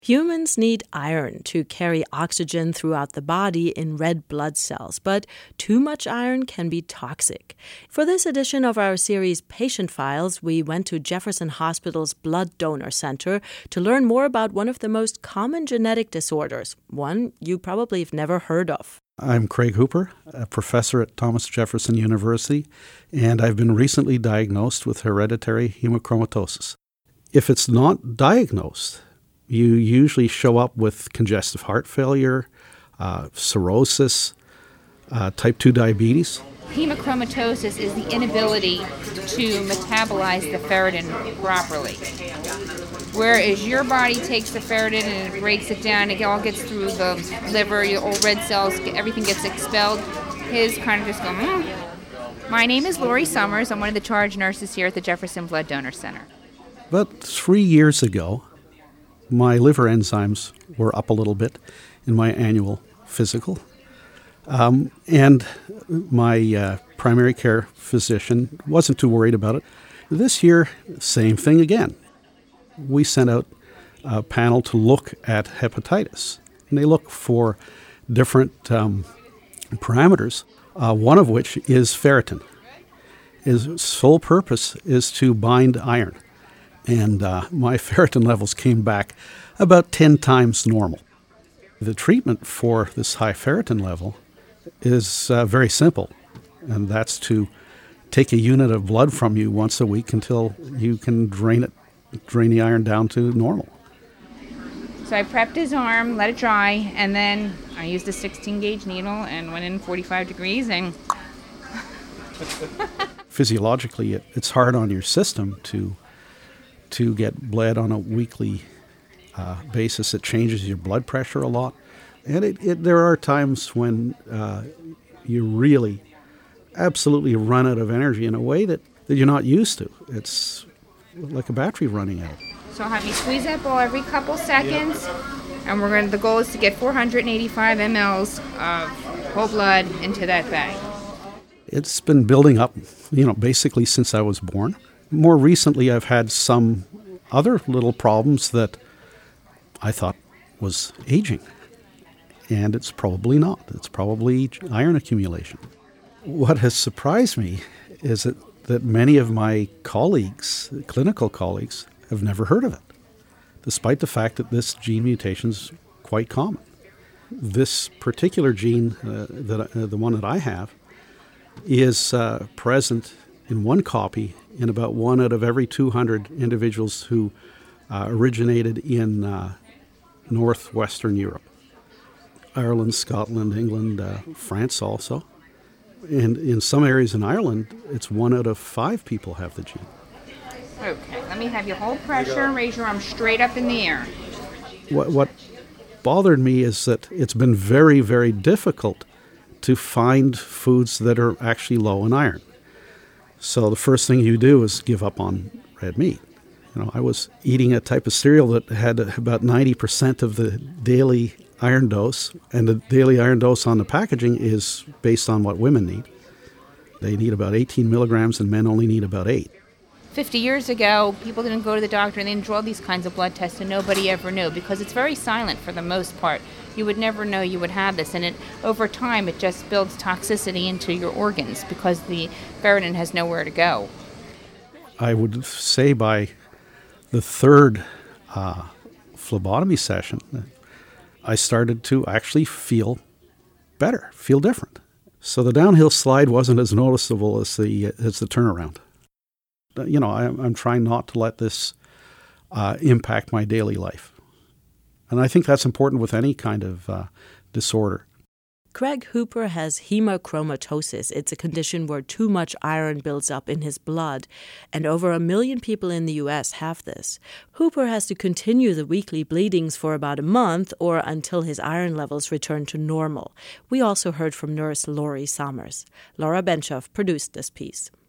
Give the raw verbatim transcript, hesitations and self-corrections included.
Humans need iron to carry oxygen throughout the body in red blood cells, but too much iron can be toxic. For this edition of our series Patient Files, we went to Jefferson Hospital's Blood Donor Center to learn more about one of the most common genetic disorders, one you probably have never heard of. I'm Craig Hooper, a professor at Thomas Jefferson University, and I've been recently diagnosed with hereditary hemochromatosis. If it's not diagnosed, you usually show up with congestive heart failure, uh, cirrhosis, uh, type two diabetes. Hemochromatosis is the inability to metabolize the ferritin properly. Whereas your body takes the ferritin and it breaks it down, it all gets through the liver, your old red cells, everything gets expelled. His kind of just go, mm. My name is Lori Summers. I'm one of the charge nurses here at the Jefferson Blood Donor Center. About three years ago, my liver enzymes were up a little bit in my annual physical. Um, and my uh, primary care physician wasn't too worried about it. This year, same thing again. We sent out a panel to look at hepatitis. And they look for different um, parameters, uh, one of which is ferritin. His sole purpose is to bind iron. And uh, my ferritin levels came back about ten times normal. The treatment for this high ferritin level is uh, very simple, and that's to take a unit of blood from you once a week until you can drain it, drain the iron down to normal. So I prepped his arm, let it dry, and then I used a sixteen gauge needle and went in forty-five degrees and... Physiologically, it, it's hard on your system to to get bled on a weekly uh, basis. It changes your blood pressure a lot. And it, it, there are times when uh, you really absolutely run out of energy in a way that, that you're not used to. It's like a battery running out. So I'll have you squeeze that ball every couple seconds, and we're going. The goal is to get four hundred eighty-five milliliters of whole blood into that bag. It's been building up, you know, basically since I was born. More recently, I've had some other little problems that I thought was aging, and it's probably not. It's probably iron accumulation. What has surprised me is that, that many of my colleagues, clinical colleagues, have never heard of it, despite the fact that this gene mutation is quite common. This particular gene, uh, that uh, the one that I have, is uh, present in one copy in about one out of every two hundred individuals who uh, originated in uh, northwestern Europe. Ireland, Scotland, England, uh, France also. And in some areas in Ireland, it's one out of five people have the gene. Okay, let me have you hold pressure and raise your arm straight up in the air. What, what bothered me is that it's been very, very difficult to find foods that are actually low in iron. So the first thing you do is give up on red meat. You know, I was eating a type of cereal that had about ninety percent of the daily iron dose, and the daily iron dose on the packaging is based on what women need. They need about eighteen milligrams, and men only need about eight. Fifty years ago, people didn't go to the doctor and they didn't draw these kinds of blood tests, and nobody ever knew because it's very silent for the most part. You would never know you would have this, and it over time it just builds toxicity into your organs because the ferritin has nowhere to go. I would say by the third uh, phlebotomy session, I started to actually feel better, feel different. So the downhill slide wasn't as noticeable as the as the turnaround. You know, I'm, I'm trying not to let this uh, impact my daily life. And I think that's important with any kind of uh, disorder. Craig Hooper has hemochromatosis. It's a condition where too much iron builds up in his blood, and over a million people in the U S have this. Hooper has to continue the weekly bleedings for about a month or until his iron levels return to normal. We also heard from nurse Lori Summers. Laura Benshoff produced this piece.